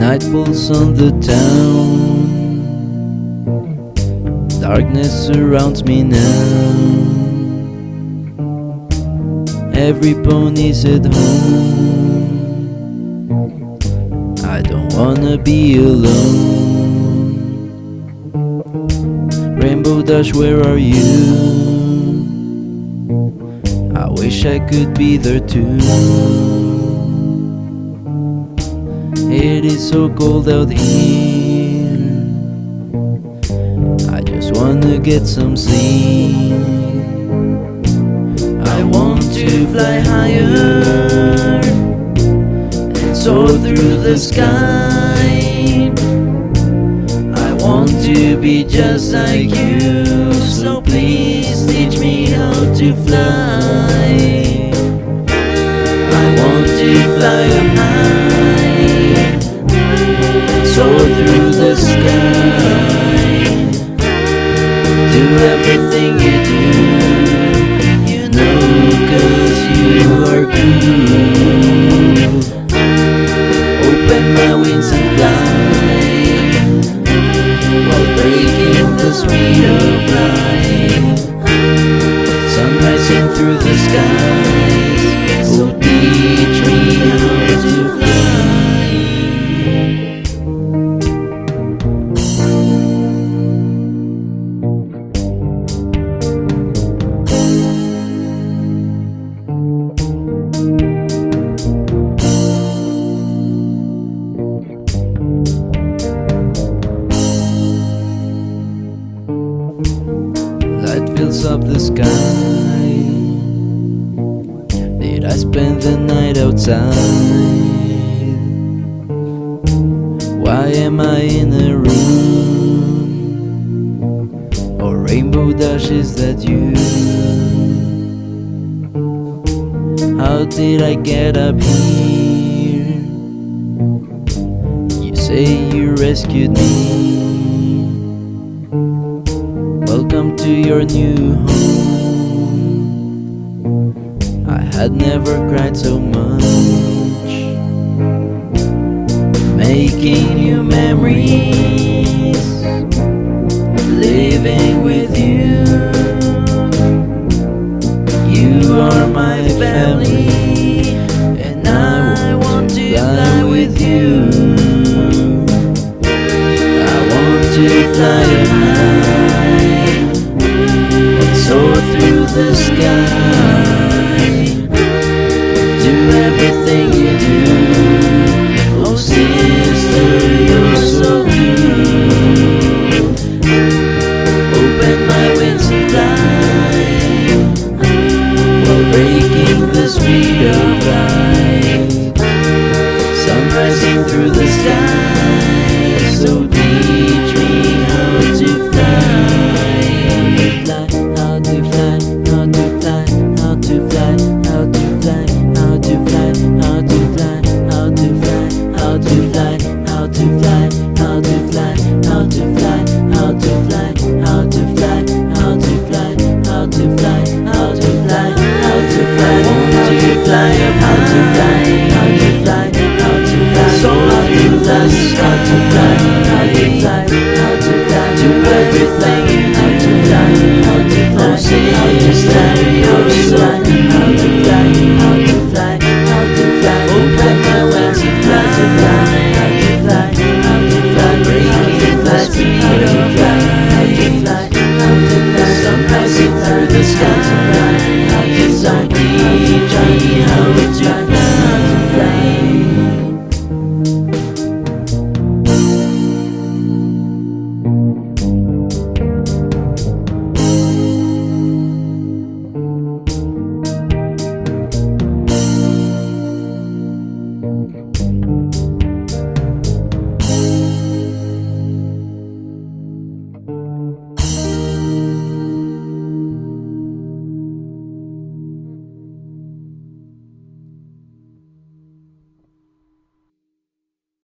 Night falls on the town, darkness surrounds me now. Every pony's at home, I don't wanna be alone. Rainbow Dash, where are you? I wish I could be there too. It is so cold out here, I just wanna get some sleep. I want to fly higher and soar through the sky. I want to be just like you, so please teach me how to fly. I want to fly up high, soar through the sky. Do everything you do, you know, 'cause you are cool. Open my wings and fly, while breaking the speed of light. Sun rising through the skies, so teach me how to fly. Light fills up the sky. Did I spend the night outside? Why am I in a room? Oh, Rainbow Dash, is that you? How did I get up here? You say you rescued me. Welcome to your new home. I had never cried so much, making new memories, living with you. You are my family, and I want to fly with you. I want to fly up high, soar through the sky. Do everything you do, oh sister, you're so cool. Open my wings and fly, while breaking the speed of light. Sun rising through the sky, so teach me how to fly. Fly up high, soar through the sky. How to fly, do everything you do. How to fly, say yes, that you're so cool. How to fly, open my wings and fly. How to fly, breaking the speed of light. Sun rising through the sky. So teach me how to fly.